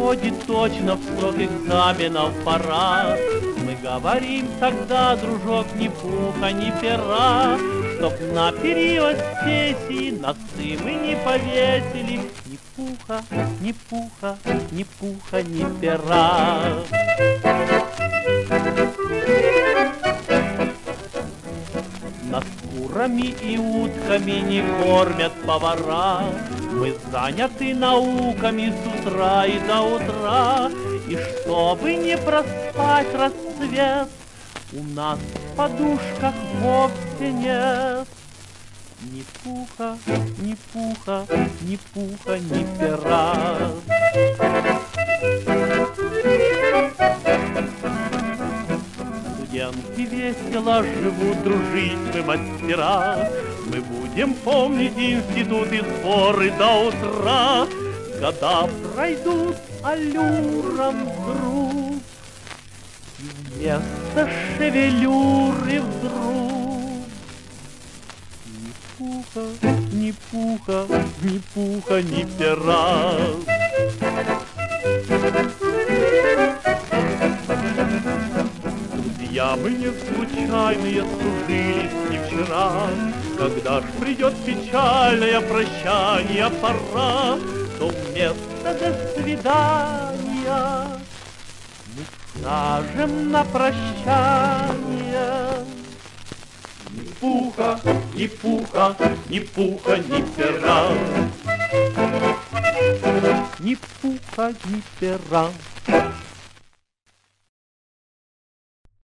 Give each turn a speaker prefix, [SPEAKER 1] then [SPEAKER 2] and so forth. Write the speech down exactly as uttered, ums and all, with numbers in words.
[SPEAKER 1] подходит точно в срок экзаменов пора. Мы говорим тогда, дружок, ни пуха, ни пера, чтоб на период сессии носы мы не повесили. Ни пуха, ни пуха, ни пуха, ни пера. Нас курами и утками не кормят повара. Мы заняты науками с утра и до утра. И чтобы не проспать рассвет, у нас в подушках вовсе нет ни пуха, ни пуха, ни пуха, ни пера. Студенты весело живут, дружить мы мастера. Мы будем помнить институт и сборы до утра. Года пройдут аллюром вдруг, и вместо шевелюры вдруг ни пуха, ни пуха, ни пуха, ни пера. Друзья мы не случайные, сдружились не вчера. Когда ж придет печальное прощание пора, то вместо «до свидания» мы скажем на прощание: ни пуха, ни пуха, ни пуха, ни пера. Ни пуха, ни пера.